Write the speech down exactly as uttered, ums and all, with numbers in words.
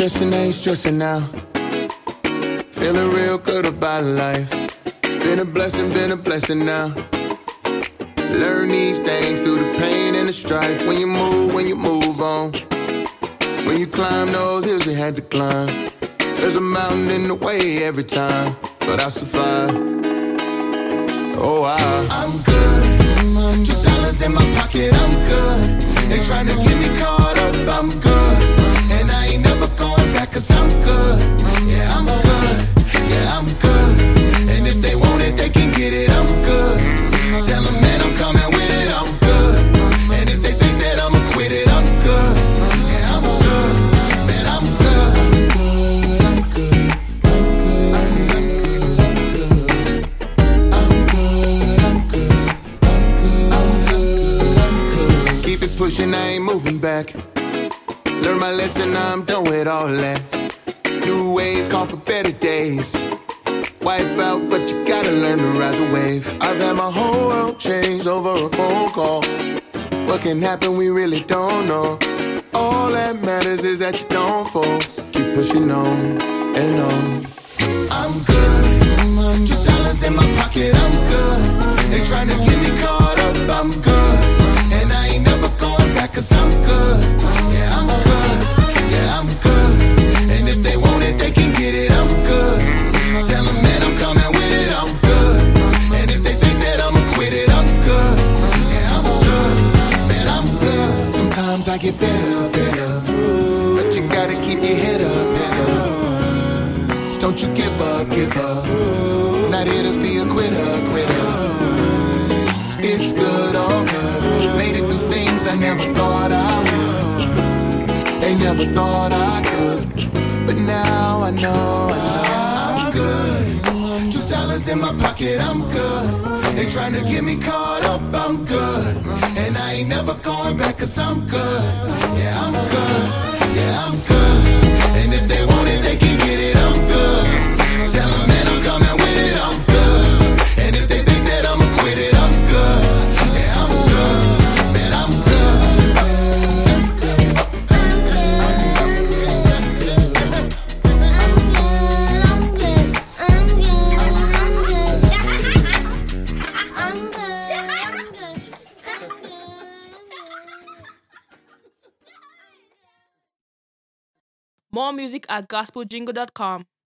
stressing, ain't stressing now. Feeling real good about life. Been a blessing, been a blessing now. Learn these things through the pain and the strife. When you move, when you move on. When you climb those hills you had to climb. There's a mountain in the way every time, but I survive. Oh, I, I'm good. Two dollars in my pocket, I'm good. They tryna get me caught up, I'm good. And I ain't never going back, cause I'm good. Yeah, I'm good. Yeah, I'm good. And if they want it, they can get it, I'm good. Tell them, man, I'm coming with it, I'm good. And if they think that I'ma quit it, I'm good. Yeah, I'm good. Man, I'm good. I'm good. I'm good. I'm good. I'm good. I'm good. I'm good. I'm good. I'm good. Keep it pushing, I ain't moving back. Learn my lesson, now I'm done with all that. New ways call for better days. Wipe out, but you gotta learn to ride the wave. I've had my whole world change over a phone call. What can happen, we really don't know. All that matters is that you don't fall. Keep pushing on and on. I'm good. Two dollars in my pocket, I'm good. They tryna get me caught up, I'm good. And I ain't never going back, cause I'm good. Yeah, I'm good. Yeah, I'm good. And if they want it, they can get it, I'm good. Tell them, man, I'm coming with it, I'm good. And if they think that I'ma quit it, I'm good. Yeah, I'm good. Man, I'm good. Sometimes I get fed up, fed up. But you gotta keep your head up, head up. Don't you give up, give up. Not here to be a quitter, quitter. It's good, all good. Made it through things I never thought I would. They never thought I could. But now I know, I know I'm good. Two dollars in my pocket, I'm good. They tryna get me caught up, I'm good. And I ain't never going back, cause I'm good. Yeah, I'm good. Yeah, I'm good. And if they want it, they can get it, I'm good. Tell them, man, I'm coming with it, I'm good. And if they think that I'ma quit it, I'm good. Yeah, I'm good. Man, I'm good. I'm good. I'm good. I'm good. I'm good. I'm good. I'm good. More music at gospel jingle dot com.